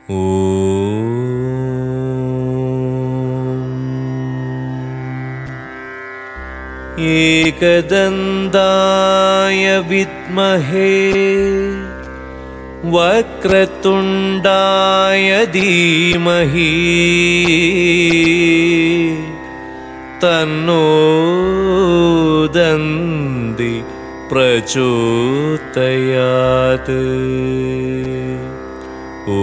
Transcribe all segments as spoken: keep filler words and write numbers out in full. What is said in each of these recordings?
एकदन्ताय विद्महे वक्रतुण्डाय धीमहि तन्नो दन्ति प्रचोदयात्। ओ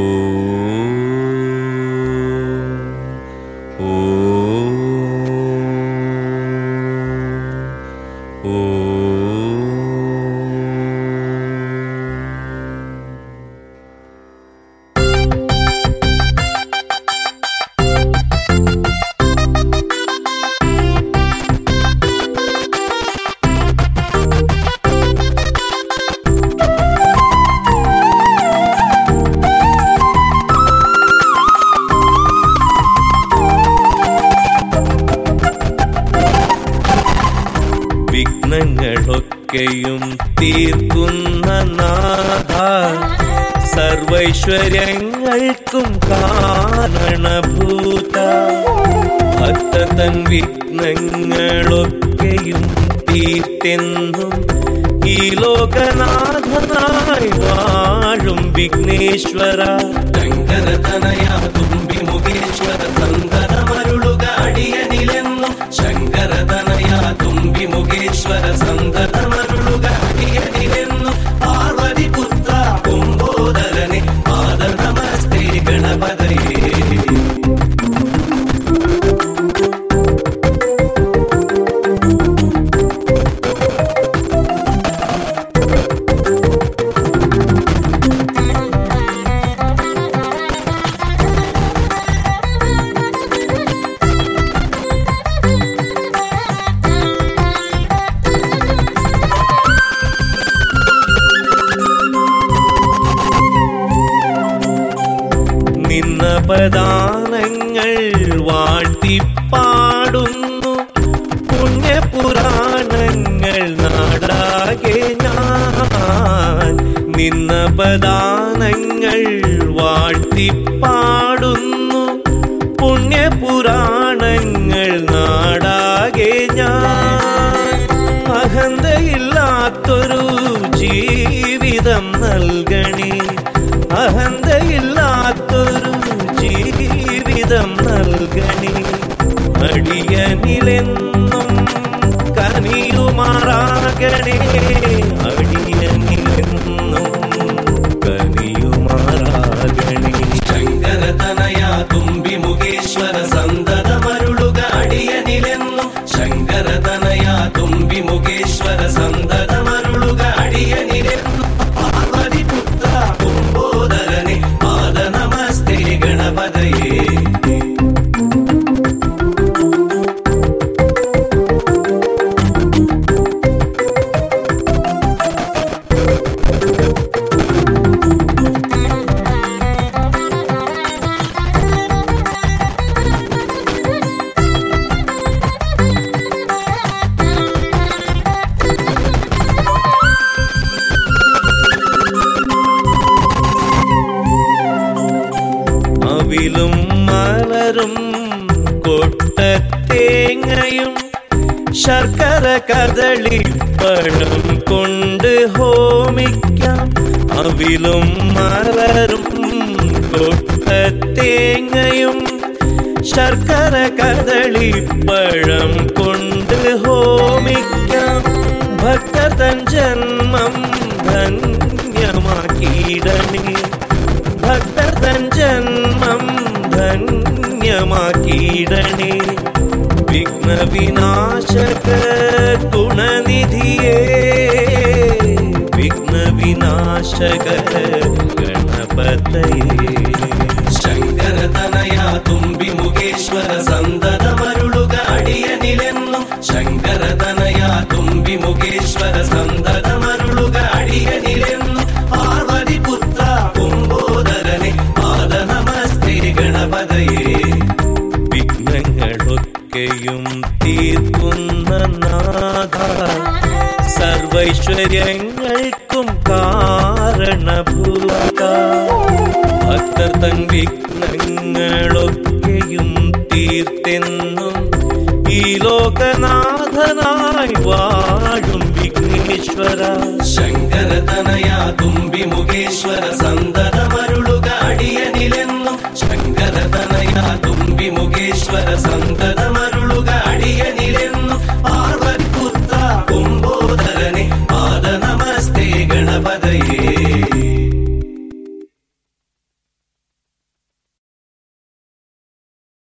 വിഘ്നങ്ങളൊക്കെയും തീർക്കുന്ന നാഥ, സർവൈശ്വര്യങ്ങൾക്കും കാരണഭൂത, ഭക്തതൻ വിഘ്നങ്ങളൊക്കെയും തീർത്തെന്നും ഈ ലോകനാഥനായി വാഴും വിഘ്നേശ്വര. ശങ്കരതനയാ തുമ്പി മുഖേശ്വര സന്തതമരുളുക അടിയനിലെന്നും. ശങ്കരതനയാ തുമ്പി മുഖേശ്വര സന്തതമരുളുക അടിയനിലെന്നും. പാർവതി പുത്ര കുംഭോദരനെ പാദ നമസ്തേ ഗണപതയേ. നിന്നപദാനങ്ങൾ വാഴ്ത്തിപ്പാടുന്നു പുണ്യപുരാണങ്ങൾ നാടാകെ ഞാൻ. നിന്നപദാനങ്ങൾ വാഴ്ത്തിപ്പാടുന്നു പുണ്യപുരാണങ്ങൾ നാടാകെ ഞാൻ. അഹന്തയില്ലാത്തൊരു ജീവിതം നൽകണേ, അഹന്തയില്ലാത്തൊരു ജീവിതം നൽകണേ. അടിയനിലെന്നും കനിയുമാറാകണേ, അടിയനിലെന്നും കനിയുമാറാകണേ. ശങ്കരതനയാ തുമ്പി മുഖേശ്വര സന്തതമരുളുക അടിയനിലെന്നും. ശങ്കരതനയാ തുമ്പി മുഖേശ്വര സന്തതമരുളുക അടിയനിലെന്നും. പാർവതി പുത്ര കുംഭോദരനെ പാദ നമസ്തേ ഗണപതയേ. അവിലും മലരും കൊട്ടത്തേങ്ങയും ശർക്കര കദളിപ്പഴം കൊണ്ട് ഹോമിക്കാം. അവിലും മലരും കൊട്ടത്തേങ്ങയും ശർക്കര കദളിപ്പഴം കൊണ്ട് ഹോമിക്കാം. ഭക്തതൻ ജന്മം ധന്യമാക്കിയിടണേ, ഭക്തതൻ ജന്മം ധന്യമാക്കിയിടണേ. വിഘ്നവിനാശക ഗുണനിധിയേ, വിഘ്നവിനാശക ഗണപതയേ. ശങ്കരതനയാ തുമ്പി മുഖേശ്വര സന്തതമരുളുക അടിയനിലെന്നും. ശങ്കരതനയാ തുമ്പി മുഖേശ്വര സന്തതമരുളുക അടിയനിലെന്നും. പാർവതി പുത്ര കുംഭോദരനെ പാദ നമസ്തേ ഗണപതയേ. വിഘ്നങ്ങളൊക്കെയും തീർക്കുന്ന നാഥ, സർവൈശ്വര്യങ്ങൾക്കും കാരണഭൂത, ഭക്തർ തൻ വിഘ്നങ്ങളൊക്കെയും തീർത്തെന്നും ഈ ലോകനാഥനായി വാഴും വിഘ്നേശ്വര. ശങ്കരതനയാ തുമ്പി മുഖേശ്വര സന്ദന